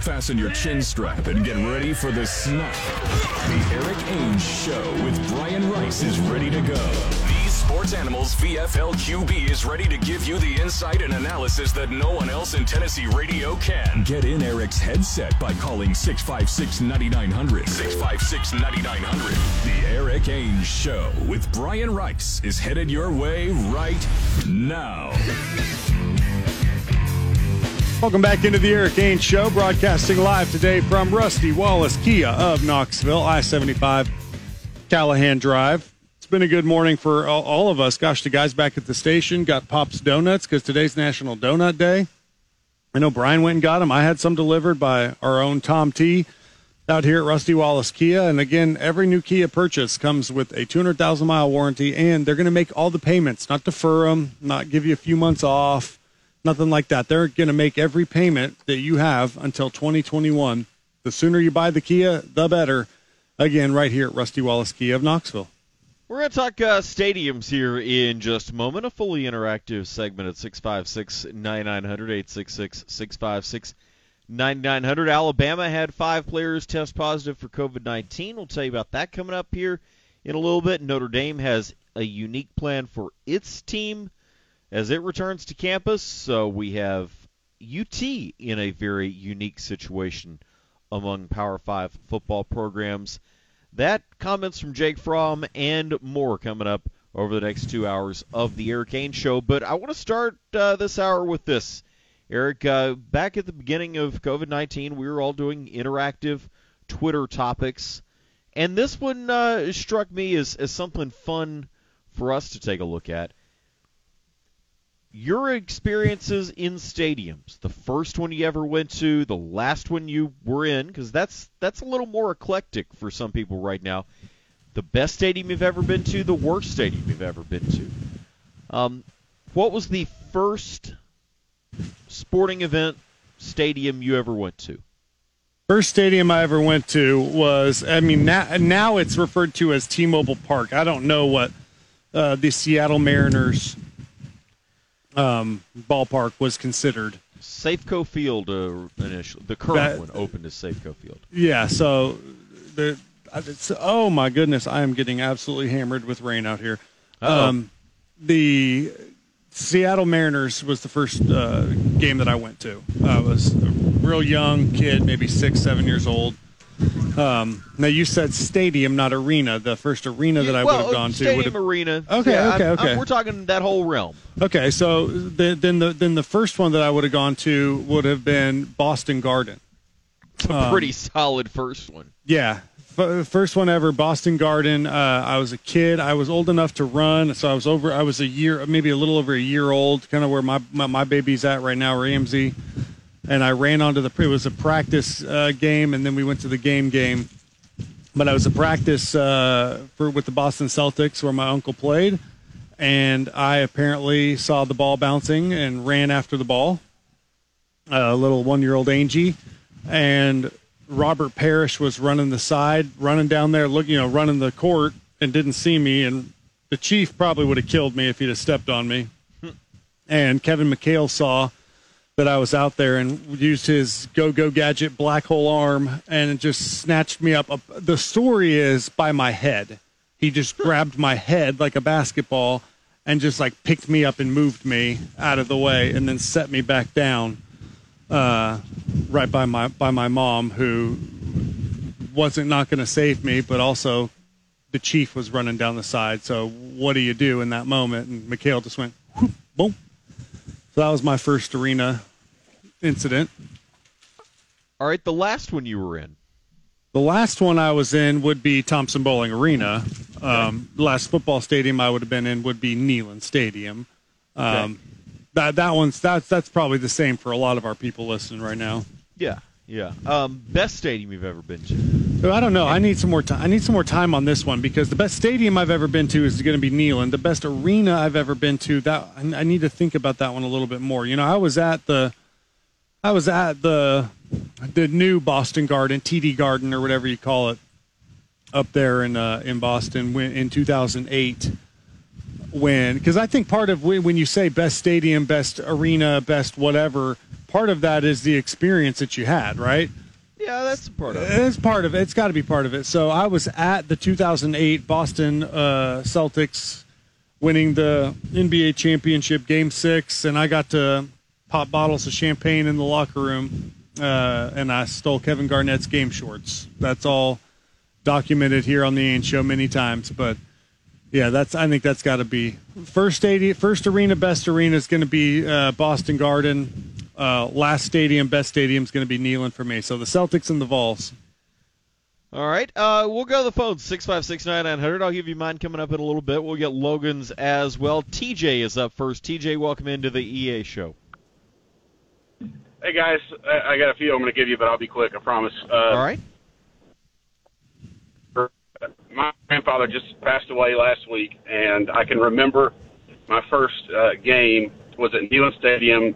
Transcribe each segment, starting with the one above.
fasten your chin strap and get ready for the snap. The Eric Ainge Show with Brian Rice is ready to go. These Sports Animals VFL QB is ready to give you the insight and analysis that no one else in Tennessee radio can. Get in Eric's headset by calling 656-9900. 656-9900. The Eric Ainge Show with Brian Rice is headed your way right now. Welcome back into the Eric Ainge Show, broadcasting live today from Rusty Wallace Kia of Knoxville, I-75 Callahan Drive. It's been a good morning for all of us. Gosh, the guys back at the station got Pop's Donuts because today's National Donut Day. I know Brian went and got them. I had some delivered by our own Tom T out here at Rusty Wallace Kia. And again, every new Kia purchase comes with a 200,000-mile warranty, and they're going to make all the payments, not defer them, not give you a few months off. Nothing like that. They're going to make every payment that you have until 2021. The sooner you buy the Kia, the better. Again, right here at Rusty Wallace Kia of Knoxville. We're going to talk stadiums here in just a moment. A fully interactive segment at 656-9900, 866-656-9900. Alabama had 5 players test positive for COVID-19. We'll tell you about that coming up here in a little bit. Notre Dame has a unique plan for its team as it returns to campus. So we have UT in a very unique situation among Power 5 football programs. That, comments from Jake Fromm, and more coming up over the next 2 hours of the Eric Ainge Show. But I want to start this hour with this. Eric, back at the beginning of COVID-19, we were all doing interactive Twitter topics. And this one struck me as something fun for us to take a look at. Your experiences in stadiums, the first one you ever went to, the last one you were in, because that's a little more eclectic for some people right now. The best stadium you've ever been to, the worst stadium you've ever been to. What was the first sporting event stadium you ever went to? First stadium I ever went to was, now it's referred to as T-Mobile Park. I don't know what the Seattle Mariners ballpark was considered. Safeco Field initially. The current one opened as Safeco Field. Yeah, so oh my goodness, I am getting absolutely hammered with rain out here. The Seattle Mariners was the first game that I went to. I was a real young kid, maybe 6, 7 years old. Now, you said stadium, not arena. The first arena that I would have gone to would have arena. Okay, yeah, okay. We're talking that whole realm. Okay, so then the first one that I would have gone to would have been Boston Garden. It's a pretty solid first one. Yeah, first one ever, Boston Garden. I was a kid. I was old enough to run, so I was a year, maybe a little over a year old, kind of where my baby's at right now, Ramsey. And I ran onto it was a practice game, and then we went to the game. But I was a practice with the Boston Celtics where my uncle played, and I apparently saw the ball bouncing and ran after the ball, a little 1-year-old Angie, and Robert Parrish was running down there, running the court, and didn't see me, and the Chief probably would have killed me if he'd have stepped on me. And Kevin McHale saw that I was out there and used his go-go gadget black hole arm and just snatched me up. The story is by my head. He just grabbed my head like a basketball and just picked me up and moved me out of the way and then set me back down right by my mom, who wasn't not going to save me, but also the Chief was running down the side. So what do you do in that moment? And McHale just went, whoop, boom. So that was my first arena incident. All right, the last one you were in. The last one I was in would be Thompson Bowling Arena. The last football stadium I would have been in would be Neyland Stadium. That's probably the same for a lot of our people listening right now. Yeah. Best stadium you've ever been to? I don't know. I need some more time. I need some more time on this one because the best stadium I've ever been to is going to be Neyland. The best arena I've ever been to, I need to think about that one a little bit more. I was at the new Boston Garden, TD Garden or whatever you call it, up there in Boston in 2008. Because I think part of when you say best stadium, best arena, best whatever, part of that is the experience that you had, right? Yeah, that's a part of it. It's part of it. It's got to be part of it. So I was at the 2008 Boston Celtics winning the NBA championship, Game 6, and I got to pop bottles of champagne in the locker room, and I stole Kevin Garnett's game shorts. That's all documented here on the Ains Show many times. But, yeah, I think that's got to be first arena, best arena is going to be Boston Garden. Last stadium, best stadium is going to be Neyland for me. So the Celtics and the Vols. All right, we'll go to the phone, 656-9900. I'll give you mine coming up in a little bit. We'll get Logan's as well. TJ is up first. TJ, welcome into the EA show. Hey, guys. I got a few I'm going to give you, but I'll be quick, I promise. All right. My grandfather just passed away last week, and I can remember my first game was at Neyland Stadium.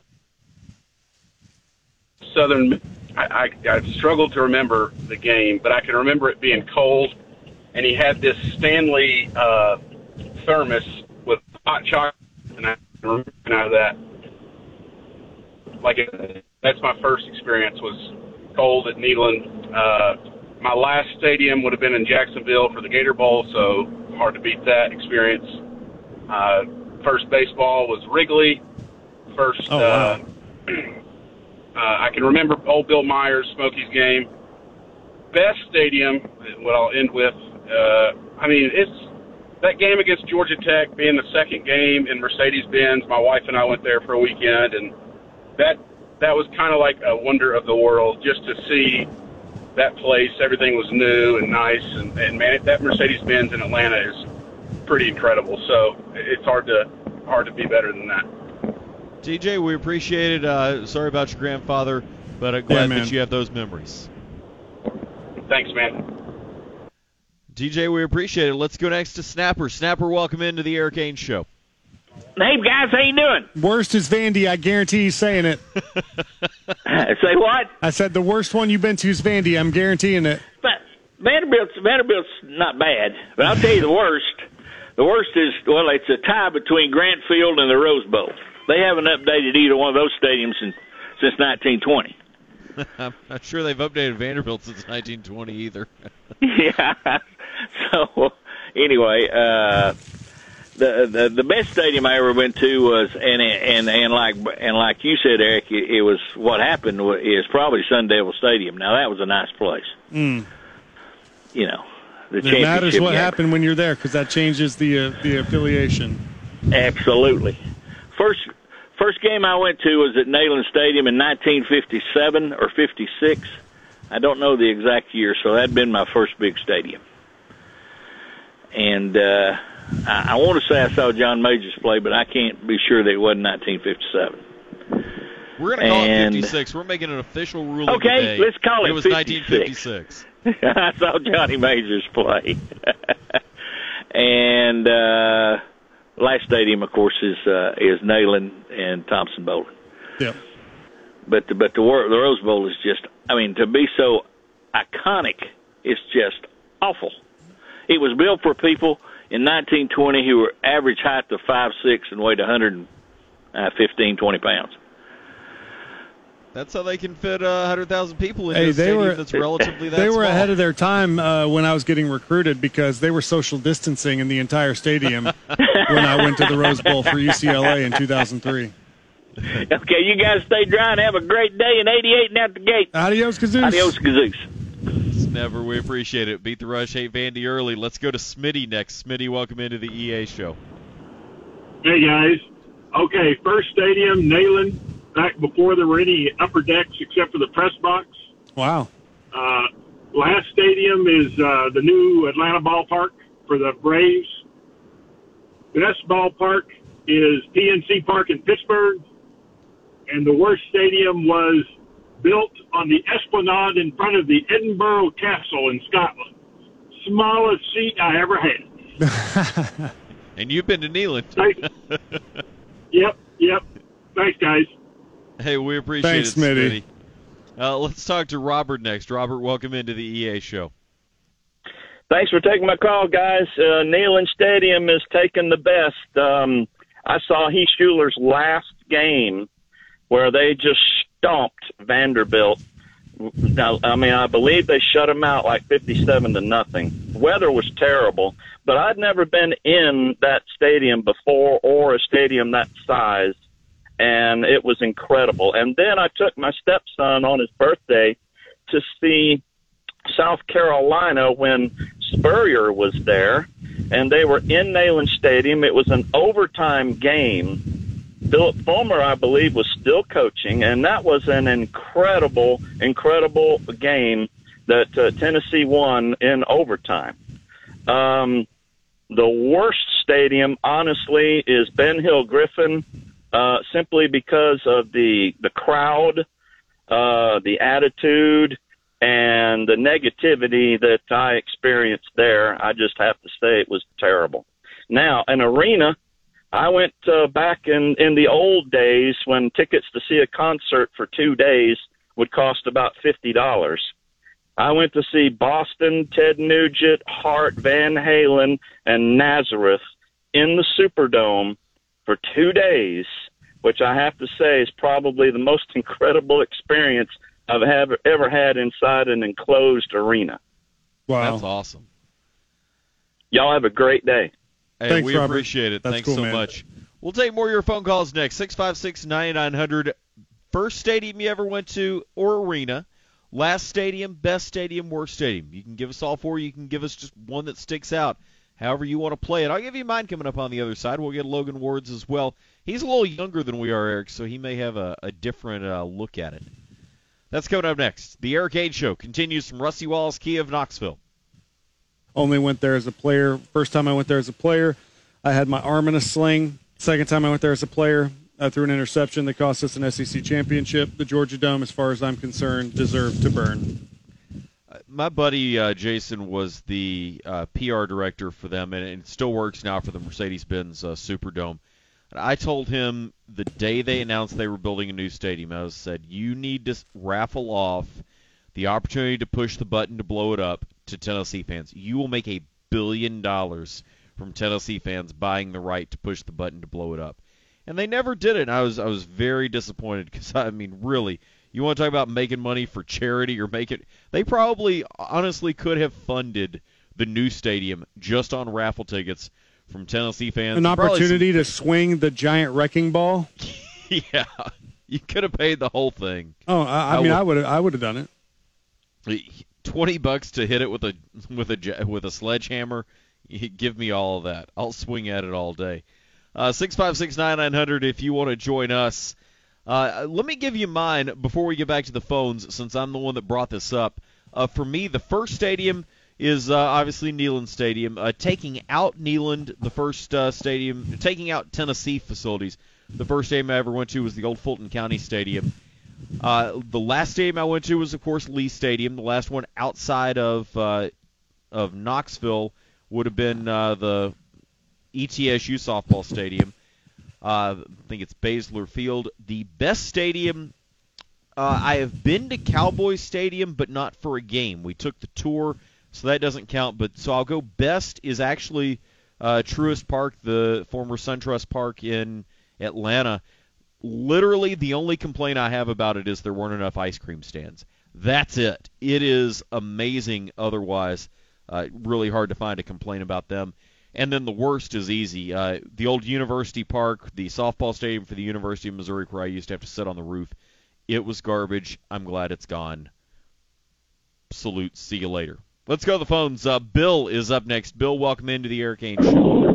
I struggled to remember the game, but I can remember it being cold, and he had this Stanley thermos with hot chocolate, and I remember that. That's my first experience, was cold at Neyland. My last stadium would have been in Jacksonville for the Gator Bowl, so hard to beat that experience. First baseball was Wrigley. Wow. I can remember old Bill Myers, Smokies game. Best stadium, what I'll end with, it's that game against Georgia Tech being the second game in Mercedes-Benz. My wife and I went there for a weekend, and that was kind of like a wonder of the world, just to see that place. Everything was new and nice, and man, that Mercedes-Benz in Atlanta is pretty incredible. So it's hard to be better than that. TJ, we appreciate it. Sorry about your grandfather, but I'm glad that you have those memories. Thanks, man. TJ, we appreciate it. Let's go next to Snapper. Snapper, welcome into the Eric Ains Show. Hey, guys, how you doing? Worst is Vandy. I guarantee he's saying it. Say what? I said the worst one you've been to is Vandy. I'm guaranteeing it. But Vanderbilt's not bad, but I'll tell you the worst. The worst is, it's a tie between Grant Field and the Rose Bowl. They haven't updated either one of those stadiums since 1920. I'm not sure they've updated Vanderbilt since 1920 either. Yeah. So anyway, the best stadium I ever went to was and like you said, Eric, it was what happened is probably Sun Devil Stadium. Now that was a nice place. Mm. You know, it matters what happened when you're there, because that changes the affiliation. Absolutely. First game I went to was at Neyland Stadium in 1957 or 56. I don't know the exact year, so that'd been my first big stadium. And I want to say I saw John Majors play, but I can't be sure that it wasn't 1957. We're going to call it 56. We're making an official ruling today. Okay, let's call it 56. It was 1956. I saw Johnny Majors play. And last stadium, of course, is Neyland and Thompson Bowling. Yeah. But the Rose Bowl is just, to be so iconic, it's just awful. It was built for people in 1920 who were average height of 5'6" and weighed 115, 20 pounds. That's how they can fit 100,000 people in a stadium that's relatively that small. They were ahead of their time when I was getting recruited, because they were social distancing in the entire stadium when I went to the Rose Bowl for UCLA in 2003. Okay, you guys stay dry and have a great day in 88 and out the gate. Adios, Kazoos. Adios, Kazoos. Never. We appreciate it. Beat the rush, hate Vandy early. Let's go to Smitty next. Smitty, welcome into the EA show. Hey, guys. Okay, first stadium, Neyland, back before there were any upper decks except for the press box. Wow. Last stadium is the new Atlanta ballpark for the Braves. Best ballpark is PNC Park in Pittsburgh. And the worst stadium was built on the esplanade in front of the Edinburgh Castle in Scotland. Smallest seat I ever had. And you've been to Neyland. Yep. Thanks, guys. Hey, we appreciate it, Smitty. Let's talk to Robert next. Robert, welcome into the EA show. Thanks for taking my call, guys. Neyland Stadium is taking the best. I saw Heath Schuler's last game where they just stomped Vanderbilt. Now, I mean, I believe they shut them out like 57-0. Weather was terrible, but I'd never been in that stadium before or a stadium that size, and it was incredible. And then I took my stepson on his birthday to see South Carolina when Spurrier was there, and they were in Neyland Stadium. It was an overtime game. Philip Fulmer, I believe, was still coaching, and that was an incredible game that Tennessee won in overtime. The worst stadium, honestly, is Ben Hill Griffin, simply because of the crowd, the attitude, and the negativity that I experienced there. I just have to say it was terrible. Now, an arena, I went back in the old days when tickets to see a concert for 2 days would cost about $50. I went to see Boston, Ted Nugent, Hart, Van Halen, and Nazareth in the Superdome for 2 days, which I have to say is probably the most incredible experience I've ever had inside an enclosed arena. Wow. That's awesome. Y'all have a great day. Hey, Thanks, we Robert. appreciate it. That's Thanks cool, so man. much. We'll take more of your phone calls next. 656-9900. First stadium you ever went to or arena. Last stadium, best stadium, worst stadium. You can give us all four. You can give us just one that sticks out. However you want to play it. I'll give you mine coming up on the other side. We'll get Logan Ward's as well. He's a little younger than we are, Eric, so he may have a different look at it. That's coming up next. The Eric Age Show continues from Rusty Wallace Kia of Knoxville. Only went there as a player. First time I went there as a player, I had my arm in a sling. Second time I went there as a player, I threw an interception that cost us an SEC championship. The Georgia Dome, as far as I'm concerned, deserved to burn. My buddy Jason was the PR director for them, and it still works now for the Mercedes-Benz Superdome. And I told him the day they announced they were building a new stadium, I said, you need to raffle off the opportunity to push the button to blow it up to Tennessee fans. You will make $1 billion from Tennessee fans buying the right to push the button to blow it up. And they never did it, and I was very disappointed because, I mean, really, you want to talk about making money for charity or make it – they probably honestly could have funded the new stadium just on raffle tickets from Tennessee fans. An opportunity to swing the giant wrecking ball? Yeah. You could have paid the whole thing. Oh, I mean, I would have done it. $20 to hit it with a sledgehammer. Give me all of that. I'll swing at it all day. 656-9900 if you want to join us. Let me give you mine before we get back to the phones, since I'm the one that brought this up. For me, the first stadium is obviously Neyland Stadium. Taking out Neyland, the first stadium, taking out Tennessee facilities, the first stadium I ever went to was the old Fulton County Stadium. The last stadium I went to was, of course, Lee Stadium. The last one outside of Knoxville would have been the ETSU softball stadium. I think it's Baszler Field. The best stadium, I have been to Cowboys Stadium, but not for a game. We took the tour, so that doesn't count. But so I'll go best is actually Truist Park, the former SunTrust Park in Atlanta. Literally, the only complaint I have about it is there weren't enough ice cream stands. That's it. It is amazing otherwise. Really hard to find a complaint about them. And then the worst is easy. The old University Park, the softball stadium for the University of Missouri, where I used to have to sit on the roof. It was garbage. I'm glad it's gone. Salute. See you later. Let's go to the phones. Bill is up next. Bill, welcome into the Eric Ainge Show.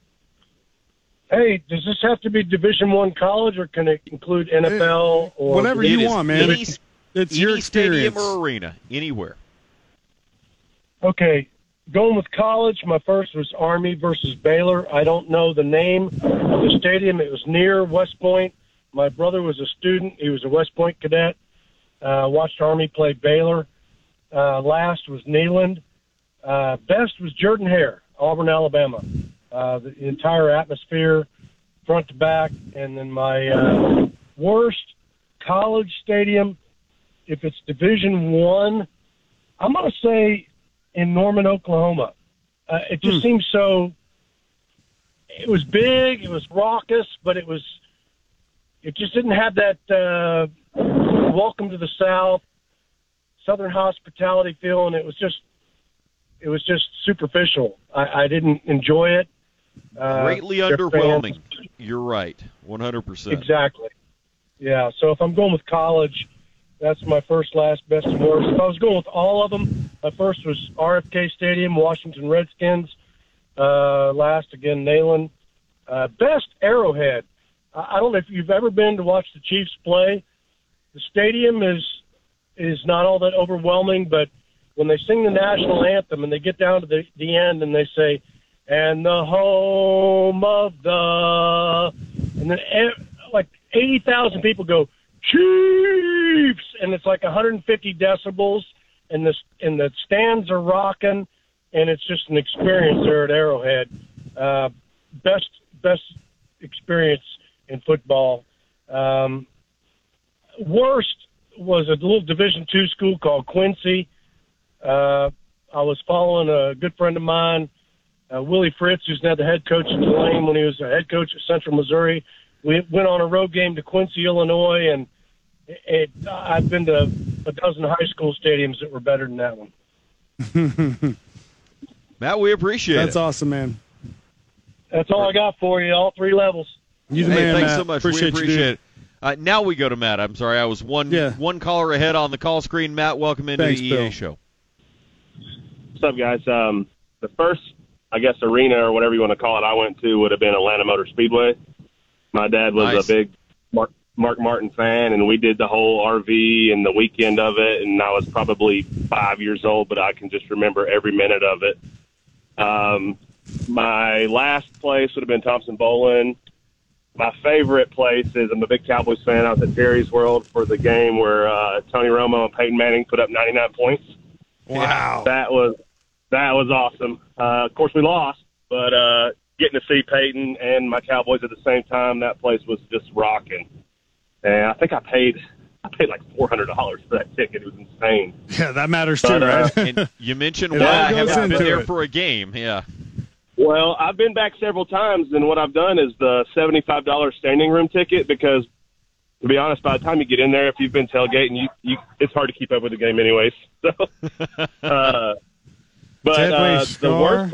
Hey, does this have to be Division I college, or can it include NFL or whatever you want, man? It's your experience. Stadium or arena, anywhere. Okay, going with college, my first was Army versus Baylor. I don't know the name of the stadium. It was near West Point. My brother was a student. He was a West Point cadet. Watched Army play Baylor. Last was Neyland. Best was Jordan-Hare, Auburn, Alabama. The entire atmosphere, front to back. And then my worst college stadium, if it's Division I, I'm going to say in Norman, Oklahoma. It just seems so – it was big, it was raucous, but it just didn't have that welcome to the South, Southern hospitality feel, and it was just superficial. I didn't enjoy it. Greatly underwhelming. You're right, 100%. Exactly. Yeah, so if I'm going with college, that's my first, last, best, and worst. If I was going with all of them, my first was RFK Stadium, Washington Redskins. Last, again, Neyland. Best, Arrowhead. I don't know if you've ever been to watch the Chiefs play. The stadium is not all that overwhelming, but when they sing the national anthem and they get down to the end and they say, and the home of the, and then like 80,000 people go, Chiefs, and it's like 150 decibels, and the stands are rocking, and it's just an experience there at Arrowhead. Best experience in football. Worst was a little Division II school called Quincy. I was following a good friend of mine, Willie Fritz, who's now the head coach at Tulane when he was a head coach at Central Missouri. We went on a road game to Quincy, Illinois, and I've been to a dozen high school stadiums that were better than that one. Matt, we appreciate it. That's awesome, man. That's all I got for you, all three levels. You the man, thanks Matt. so much. Appreciate we appreciate it. Now we go to Matt. I'm sorry, I was one caller ahead on the call screen. Matt, welcome into the EA Bill. show. What's up, guys? The first, I guess, arena or whatever you want to call it I went to would have been Atlanta Motor Speedway. My dad was a big Mark Martin fan, and we did the whole RV and the weekend of it, and I was probably 5 years old, but I can just remember every minute of it. My last place would have been Thompson-Boling. My favorite place is, I'm a big Cowboys fan. I was at Terry's World for the game where Tony Romo and Peyton Manning put up 99 points. Wow. That was awesome. Of course, we lost, but getting to see Peyton and my Cowboys at the same time, that place was just rocking. And I think I paid like $400 for that ticket. It was insane. Yeah, that matters too, right? And you mentioned It why all I goes haven't been into there it. for a game. Yeah. Well, I've been back several times, and what I've done is the $75 standing room ticket because, to be honest, by the time you get in there, if you've been tailgating, you it's hard to keep up with the game anyways. So, the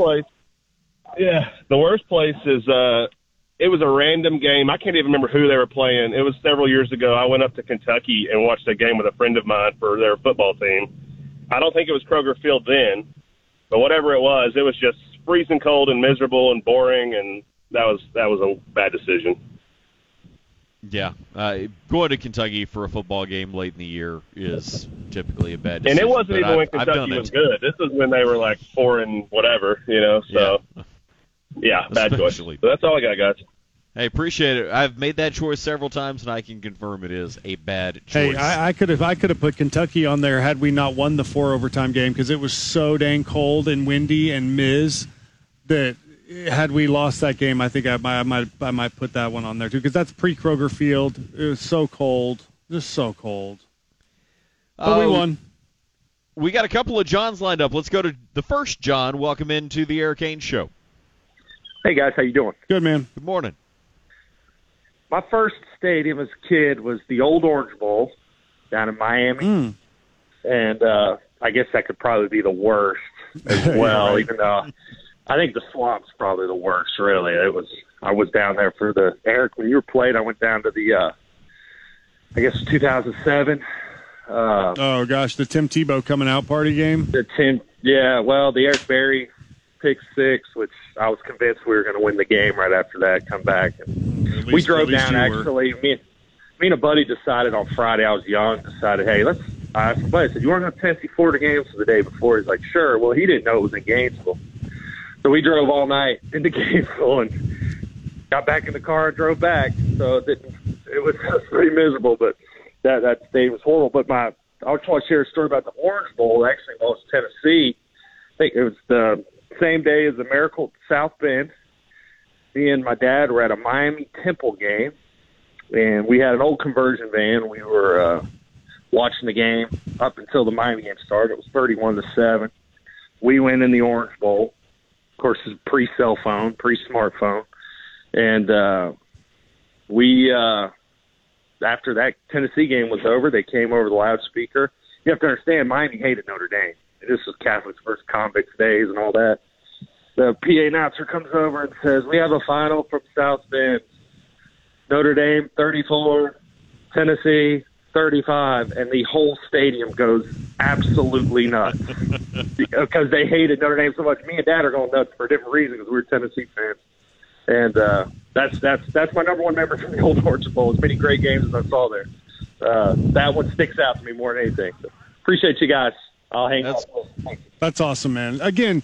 worst place is it was a random game. I can't even remember who they were playing. It was several years ago. I went up to Kentucky and watched a game with a friend of mine for their football team. I don't think it was Kroger Field then, but whatever it was just freezing cold and miserable and boring, and that was a bad decision. Yeah, going to Kentucky for a football game late in the year is typically a bad decision. And it wasn't even when Kentucky was good. This was when they were like 4 and whatever, So, yeah bad choice. So that's all I got, guys. Hey, appreciate it. I've made that choice several times, and I can confirm it is a bad choice. Hey, I could have put Kentucky on there had we not won the 4 overtime game because it was so dang cold and windy and that had we lost that game, I think I might put that one on there too because that's pre-Kroger Field. It was so cold, just so cold. But we won. We got a couple of Johns lined up. Let's go to the first John. Welcome into the Eric Haynes Show. Hey guys, how you doing? Good, man. Good morning. My first stadium as a kid was the old Orange Bowl down in Miami, and I guess that could probably be the worst as well. Right. Even though I think the Swamp's probably the worst. Really, I was down there for the Eric when you were playing. I went down to the I guess 2007. Oh gosh, the Tim Tebow coming out party game. The Eric Berry pick 6, which I was convinced we were going to win the game right after that. Come back, and we drove down. Actually, me and a buddy decided on Friday. I was young. Decided, hey, let's. I asked my buddy, I said, "You want to go to Tennessee Florida games the day before?" He's like, "Sure." Well, he didn't know it was in Gainesville, so we drove all night into Gainesville and got back in the car and drove back. So it was pretty miserable, but that stadium was horrible. But I just want to share a story about the Orange Bowl. Actually, lost Tennessee. I think it was the same day as the Miracle at South Bend. Me and my dad were at a Miami Temple game, and we had an old conversion van. We were watching the game up until the Miami game started. It was 31-7. We went in the Orange Bowl. Of course, it's pre-cell phone, pre-smartphone. And after that Tennessee game was over, they came over the loudspeaker. You have to understand, Miami hated Notre Dame. This was Catholics versus convicts days and all that. The PA announcer comes over and says, "We have a final from South Bend. Notre Dame 34, Tennessee 35," and the whole stadium goes absolutely nuts because they hated Notre Dame so much. Me and Dad are going nuts for a different reason because we're Tennessee fans. And that's my number one memory from the Old Orchard Bowl. As many great games as I saw there. That one sticks out to me more than anything. So appreciate you guys. I'll hang up. That's awesome, man. Again,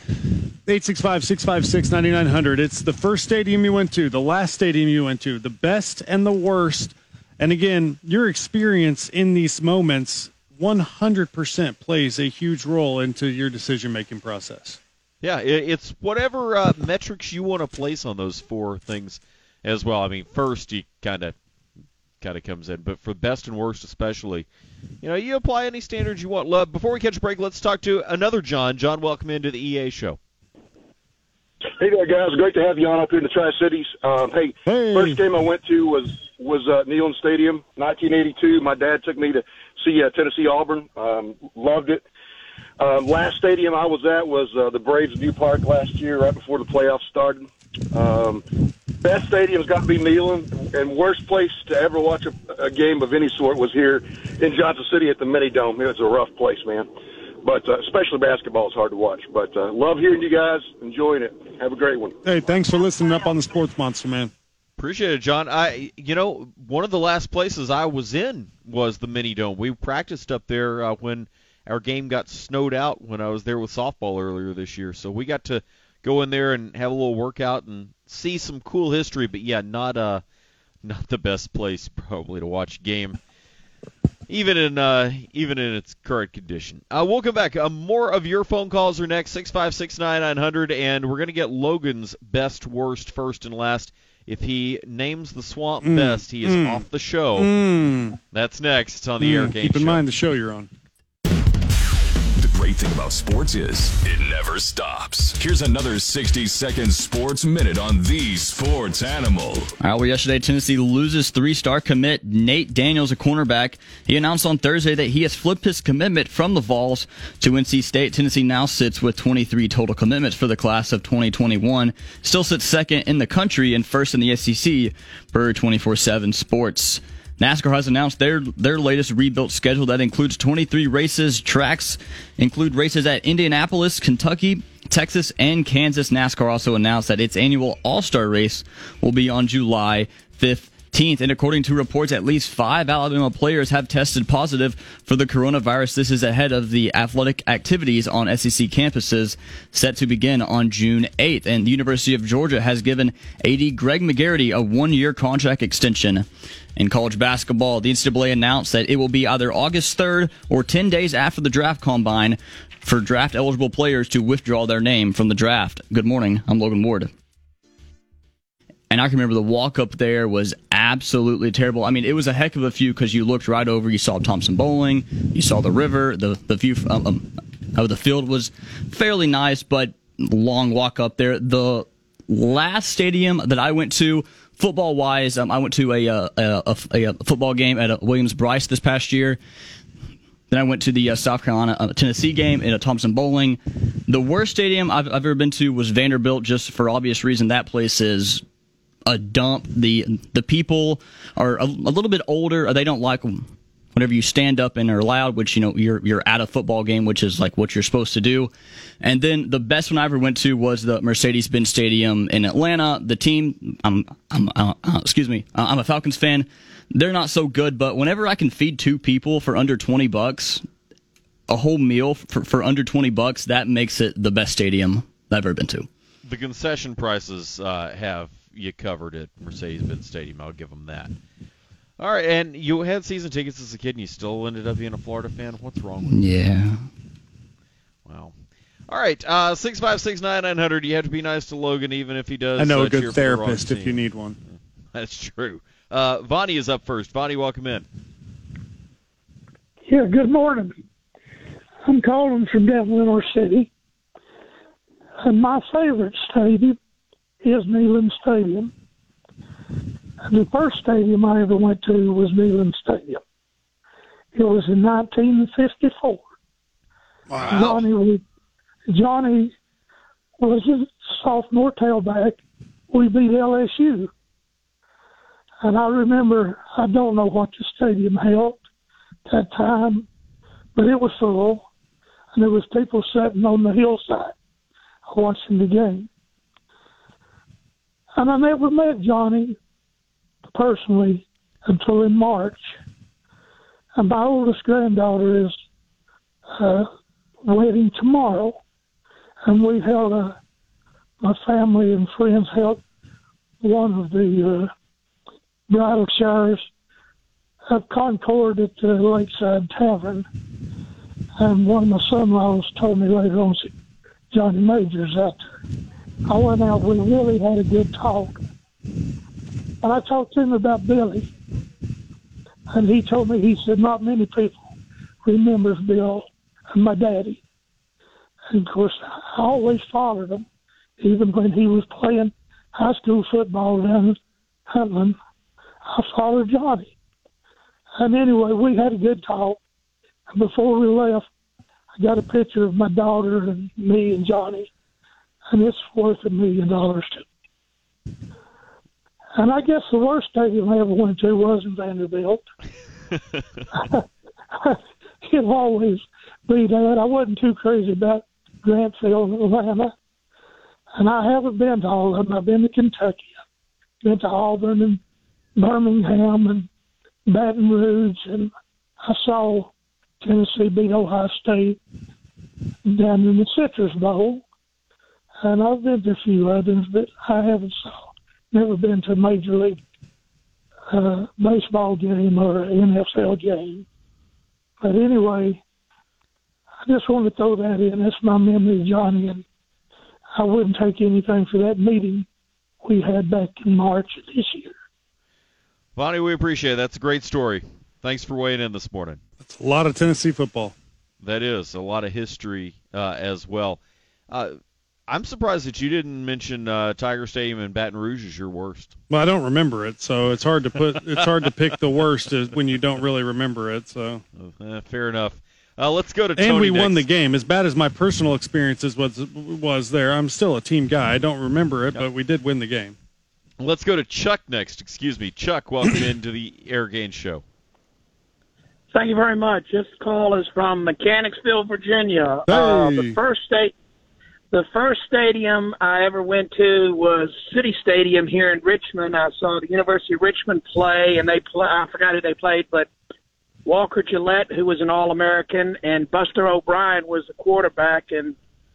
865-656-9900. It's the first stadium you went to, the last stadium you went to, the best and the worst. And again, your experience in these moments 100% plays a huge role into your decision-making process. Yeah, it's whatever metrics you want to place on those four things as well. I mean, first, you kind of comes in, but for best and worst especially, you apply any standards you want. Before we catch a break, let's talk to another John. John, welcome into the EA show. Hey there, guys. Great to have you on up here in the Tri-Cities. Hey, first game I went to was Neyland Stadium, 1982. My dad took me to see Tennessee Auburn. Loved it. Last stadium I was at was the Braves New Park last year, right before the playoffs started. Best stadium's got to be Neyland, and worst place to ever watch a game of any sort was here in Johnson City at the Mini Dome. It's a rough place, man. But especially basketball is hard to watch. But love hearing you guys, enjoying it. Have a great one. Hey, thanks for listening up on the Sports Monster, man. Appreciate it, John. One of the last places I was in was the Mini Dome. We practiced up there when our game got snowed out when I was there with softball earlier this year. So we got to go in there and have a little workout and see some cool history. But yeah, not the best place probably to watch a game, even in its current condition. We'll come back. More of your phone calls are next, 656-9900, and we're going to get Logan's best, worst, first, and last. If he names the Swamp best, he is off the show. That's next on the Eric Ainge Show. Keep in mind the show you're on. The great thing about sports is it never stops. Here's another 60-second sports minute on the Sports Animal. All right, well, yesterday Tennessee loses three-star commit Nate Daniels, a cornerback. He announced on Thursday that he has flipped his commitment from the Vols to NC State. Tennessee now sits with 23 total commitments for the class of 2021. Still sits second in the country and first in the SEC per 24/7 Sports. NASCAR has announced their latest rebuilt schedule that includes 23 races. Tracks include races at Indianapolis, Kentucky, Texas, and Kansas. NASCAR also announced that its annual All-Star race will be on July 15th. And according to reports, at least 5 Alabama players have tested positive for the coronavirus. This is ahead of the athletic activities on SEC campuses set to begin on June 8th. And the University of Georgia has given AD Greg McGarity a 1-year contract extension. In college basketball, the NCAA announced that it will be either August 3rd or 10 days after the draft combine for draft-eligible players to withdraw their name from the draft. Good morning. I'm Logan Ward. And I can remember the walk-up there was absolutely terrible. I mean, it was a heck of a view because you looked right over, you saw Thompson Bowling, you saw the river, the view of the field was fairly nice, but long walk up there. The last stadium that I went to, football-wise, I went to a football game at Williams-Brice this past year. Then I went to the South Carolina-Tennessee game in a Thompson Bowling. The worst stadium I've ever been to was Vanderbilt, just for obvious reason. That place is a dump. The people are a little bit older. They don't like whenever you stand up and are loud, which, you're at a football game, which is like what you're supposed to do. And then the best one I ever went to was the Mercedes-Benz Stadium in Atlanta. The team, I'm a Falcons fan. They're not so good, but whenever I can feed 2 people for under $20, a whole meal for under $20, that makes it the best stadium I've ever been to. The concession prices have you covered at Mercedes-Benz Stadium. I'll give them that. All right, and you had season tickets as a kid, and you still ended up being a Florida fan. What's wrong with you? Yeah. Wow. All right, 656-9900. You have to be nice to Logan, even if he does. I know a good therapist if you need one. That's true. Vonnie is up first. Vonnie, welcome in. Yeah, good morning. I'm calling from down in Lenore City. And my favorite stadium is Neyland Stadium. The first stadium I ever went to was Neyland Stadium. It was in 1954. Wow. Johnny was a sophomore tailback. We beat LSU. And I remember, I don't know what the stadium held that time, but it was full. And there was people sitting on the hillside watching the game. And I never met Johnny personally until in March. And my oldest granddaughter is wedding tomorrow. And we held my family and friends held one of the bridal showers at Concord at the Lakeside Tavern. And one of my son-in-laws told me later on, Johnny Major's out there. I went out, we really had a good talk. And I talked to him about Billy. And he told me, he said, not many people remembers Bill and my daddy. And of course, I always followed him, even when he was playing high school football down in Huntland. I followed Johnny. And anyway, we had a good talk. And before we left, I got a picture of my daughter and me and Johnny. And it's worth $1 million to me. And I guess the worst stadium I ever went to was in Vanderbilt. It'll always be that. I wasn't too crazy about Grantville and Atlanta. And I haven't been to all of them. I've been to Kentucky. I've been to Auburn and Birmingham and Baton Rouge. And I saw Tennessee beat Ohio State down in the Citrus Bowl. And I've been to a few others, but I haven't never been to a Major League baseball game or NFL game. But anyway, I just want to throw that in. That's my memory of Johnny, and I wouldn't take anything for that meeting we had back in March of this year. Bonnie, we appreciate it. That's a great story. Thanks for weighing in this morning. That's a lot of Tennessee football. That is. A lot of history as well. I'm surprised that you didn't mention Tiger Stadium in Baton Rouge as your worst. Well, I don't remember it, so it's hard to pick the worst when you don't really remember it. So fair enough. Let's go to Tony. And we next. won the game. As bad as my personal experiences was there, I'm still a team guy. I don't remember it, but we did win the game. Let's go to Chuck next. Excuse me, Chuck. Welcome into the Air Gain Show. Thank you very much. This call is from Mechanicsville, Virginia. Hey. The first stadium I ever went to was City Stadium here in Richmond. I saw the University of Richmond play, and I forgot who they played, but Walker Gillette, who was an All-American, and Buster O'Brien was the quarterback. And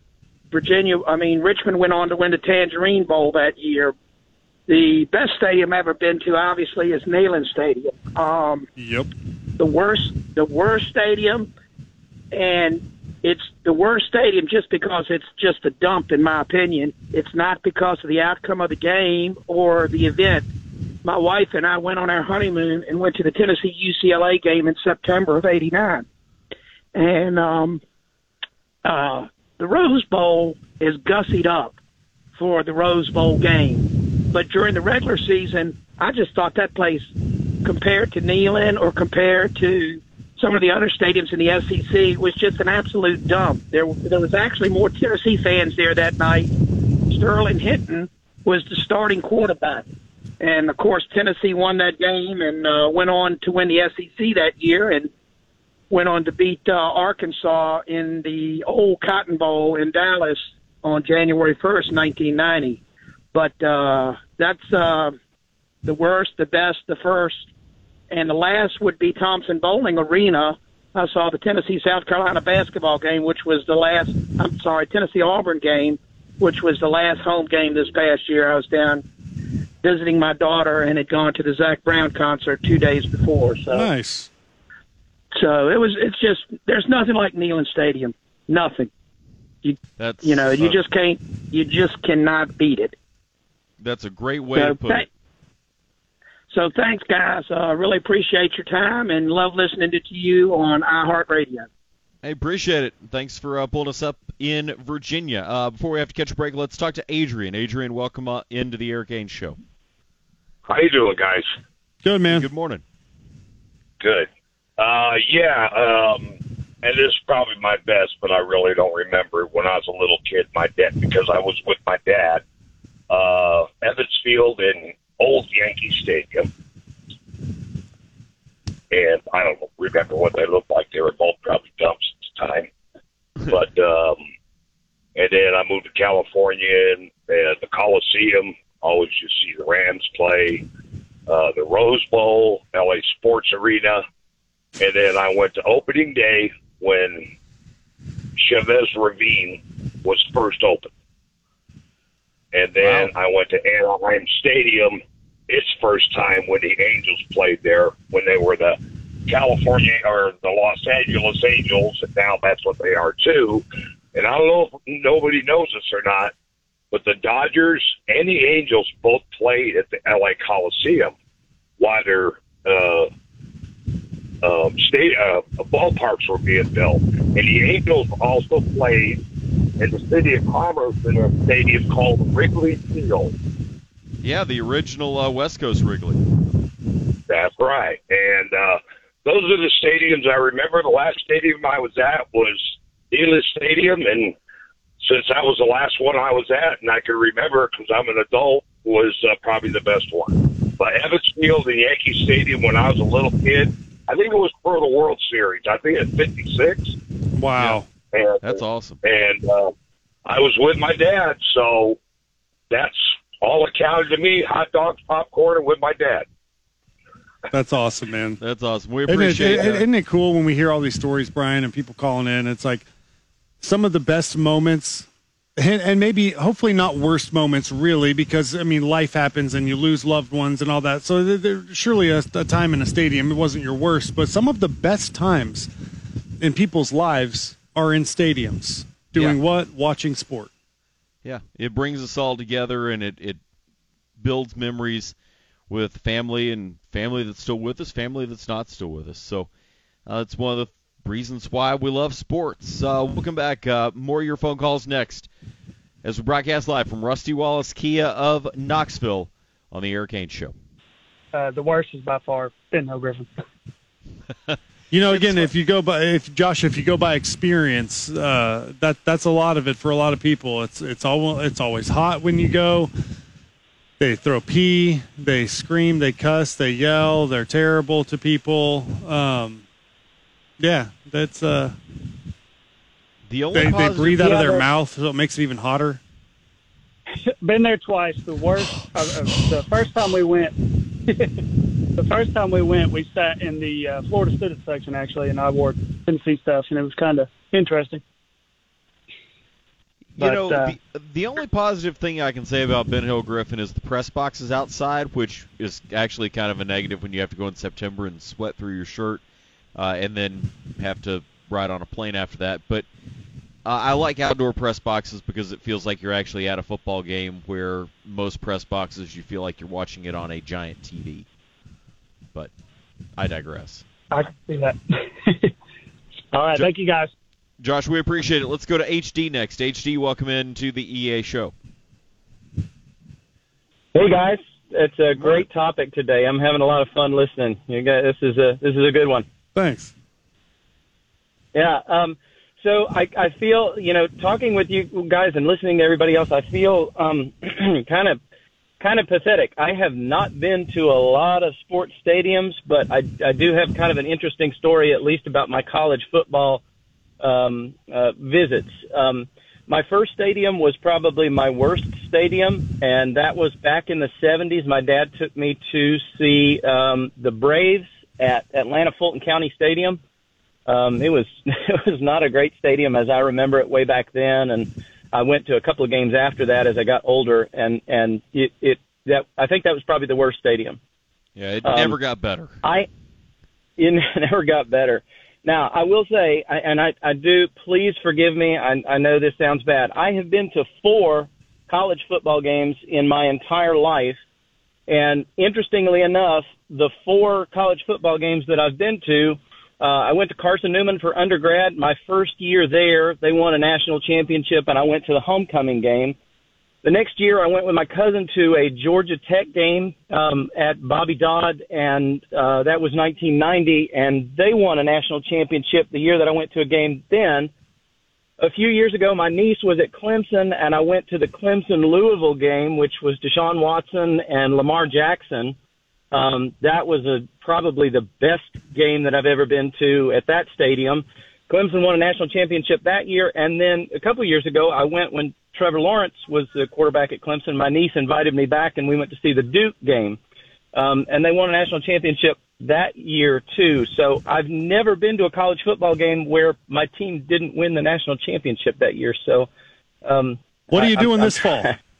Richmond went on to win the Tangerine Bowl that year. The best stadium I've ever been to, obviously, is Neyland Stadium. Yep. The worst stadium, and it's the worst stadium just because it's just a dump, in my opinion. It's not because of the outcome of the game or the event. My wife and I went on our honeymoon and went to the Tennessee-UCLA game in September of '89. And the Rose Bowl is gussied up for the Rose Bowl game. But during the regular season, I just thought that place, compared to Neyland or compared to some of the other stadiums in the SEC, was just an absolute dump. There was actually more Tennessee fans there that night. Sterling Hinton was the starting quarterback. And, of course, Tennessee won that game and went on to win the SEC that year and went on to beat Arkansas in the old Cotton Bowl in Dallas on January 1st, 1990. But that's the worst, the best, the first. And the last would be Thompson Bowling Arena. I saw the Tennessee-South Carolina basketball game, which was the last – Tennessee-Auburn game, which was the last home game this past year. I was down visiting my daughter and had gone to the Zach Brown concert 2 days before. So nice. So it's just – there's nothing like Neyland Stadium. Nothing. You just cannot beat it. That's a great way to put it. So thanks, guys. Really appreciate your time and love listening to you on iHeartRadio. I appreciate it. Thanks for pulling us up in Virginia. Before we have to catch a break, let's talk to Adrian. Adrian, welcome into the Air Gain Show. How you doing, guys? Good, man. Good morning. Good. And this is probably my best, but I really don't remember it. When I was a little kid, my dad, because I was with my dad, Evans Field in old Yankee Stadium. And I don't remember what they looked like. They were both probably dumps at the time. But, and then I moved to California, and the Coliseum, always you see the Rams play, the Rose Bowl, LA Sports Arena. And then I went to opening day when Chavez Ravine was first opened. And then I went to Anaheim Stadium, its first time when the Angels played there, when they were the California or the Los Angeles Angels, and now that's what they are too. And I don't know if nobody knows this or not, but the Dodgers and the Angels both played at the LA Coliseum while their ballparks were being built. And the Angels also played in the city of Commerce in a stadium called Wrigley Field. Yeah, the original West Coast Wrigley. That's right. And those are the stadiums I remember. The last stadium I was at was Elis Stadium, and since that was the last one I was at, and I can remember because I'm an adult, was probably the best one. But Evans Field and Yankee Stadium when I was a little kid, I think it was for the World Series. I think it's 56. Wow. And, that's awesome. And I was with my dad, so that's all it counted to me, hot dogs, popcorn, and with my dad. That's awesome, man. That's awesome. We appreciate it. Isn't it cool when we hear all these stories, Brian, and people calling in? It's like some of the best moments, and maybe hopefully not worst moments, really, because, I mean, life happens and you lose loved ones and all that. So there's surely a time in a stadium, it wasn't your worst, but some of the best times in people's lives are in stadiums. Doing what? Watching sport. Yeah, it brings us all together, and it builds memories with family and family that's still with us, family that's not still with us. So it's one of the reasons why we love sports. We'll come back. More of your phone calls next as we broadcast live from Rusty Wallace Kia of Knoxville on the Eric Ainge Show. The worst is by far Ben Hill Griffin. You know, again, if you go by experience, that's a lot of it for a lot of people. It's always hot when you go. They throw pee, they scream, they cuss, they yell, they're terrible to people. Yeah, that's the only they breathe out of their mouth, so it makes it even hotter. Been there twice. The worst. The first time we went. The first time we went, we sat in the Florida student section, actually, and I wore Tennessee stuff, and it was kind of interesting. You know, the only positive thing I can say about Ben Hill Griffin is the press box is outside, which is actually kind of a negative when you have to go in September and sweat through your shirt and then have to ride on a plane after that. But I like outdoor press boxes because it feels like you're actually at a football game, where most press boxes you feel like you're watching it on a giant TV. But I digress. I can see that. All right, thank you, guys. Josh, we appreciate it. Let's go to HD next. HD, welcome into the EA show. Hey, guys. It's a great topic today. I'm having a lot of fun listening. You guys, this is a good one. Thanks. Yeah. So I feel, talking with you guys and listening to everybody else, I feel kind of pathetic. I have not been to a lot of sports stadiums, but I do have kind of an interesting story, at least about my college football visits. My first stadium was probably my worst stadium, and that was back in the 70s. My dad took me to see the Braves at Atlanta Fulton County Stadium. It was not a great stadium as I remember it way back then, and I went to a couple of games after that as I got older, and I think that was probably the worst stadium. Yeah, it never got better. It never got better. Now, I will say, I do, please forgive me, I know this sounds bad. I have been to 4 college football games in my entire life, and interestingly enough, the 4 college football games that I've been to, I went to Carson Newman for undergrad. My first year there, they won a national championship, and I went to the homecoming game. The next year, I went with my cousin to a Georgia Tech game at Bobby Dodd, and that was 1990, and they won a national championship the year that I went to a game then. A few years ago, my niece was at Clemson, and I went to the Clemson-Louisville game, which was Deshaun Watson and Lamar Jackson. That was probably the best game that I've ever been to at that stadium. Clemson won a national championship that year, and then a couple of years ago, I went when Trevor Lawrence was the quarterback at Clemson. My niece invited me back, and we went to see the Duke game, and they won a national championship that year too. So I've never been to a college football game where my team didn't win the national championship that year. So, what are you doing this fall?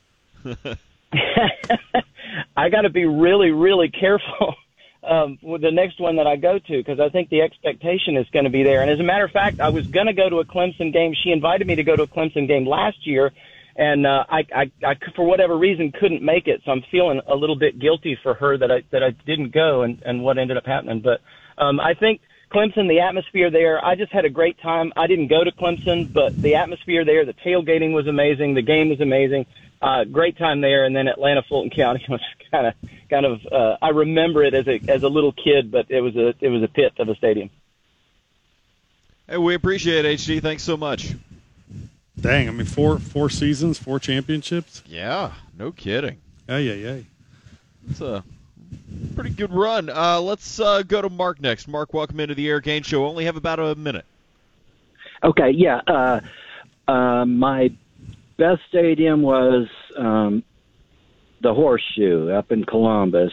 I got to be really, really careful with the next one that I go to, because I think the expectation is going to be there. And as a matter of fact, I was going to go to a Clemson game. She invited me to go to a Clemson game last year, and I for whatever reason couldn't make it. So I'm feeling a little bit guilty for her that I didn't go and what ended up happening. But I think Clemson, the atmosphere there, I just had a great time. I didn't go to Clemson, but the atmosphere there, the tailgating was amazing. The game was amazing. Great time there. And then Atlanta Fulton County was kind of I remember it as a little kid, but it was a pit of a stadium. Hey, we appreciate it, HD. Thanks so much. Dang, I mean, four seasons, 4 championships. Yeah, no kidding. Yeah. It's a pretty good run. Let's go to Mark next. Mark, welcome into the Eric Ainge Show. Only have about a minute. Okay, yeah. My best stadium was the Horseshoe up in Columbus.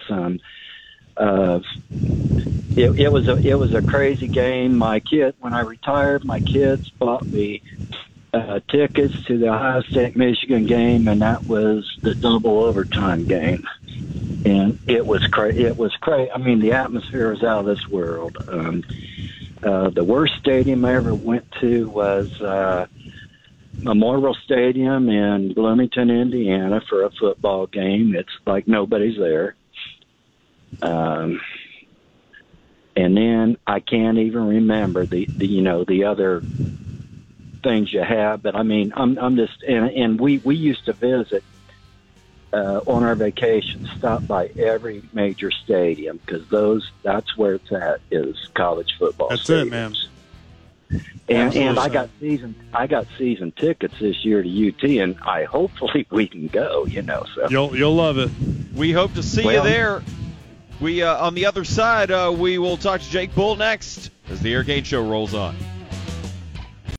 It was a crazy game. When I retired, my kids bought me tickets to the Ohio State-Michigan game, and that was the double overtime game. And it was crazy. I mean, the atmosphere was out of this world. The worst stadium I ever went to was Memorial Stadium in Bloomington, Indiana, for a football game. It's like nobody's there. And then I can't even remember the other things you have, but I mean, I'm just, and we used to visit on our vacation, stop by every major stadium, because that's where it's at, is college football. That's stadiums. it, man. And I got season tickets this year to UT, and hopefully we can go. So you'll love it. We hope to see you there. We on the other side, we will talk to Jake Bull next as the Eric Ainge Show rolls on.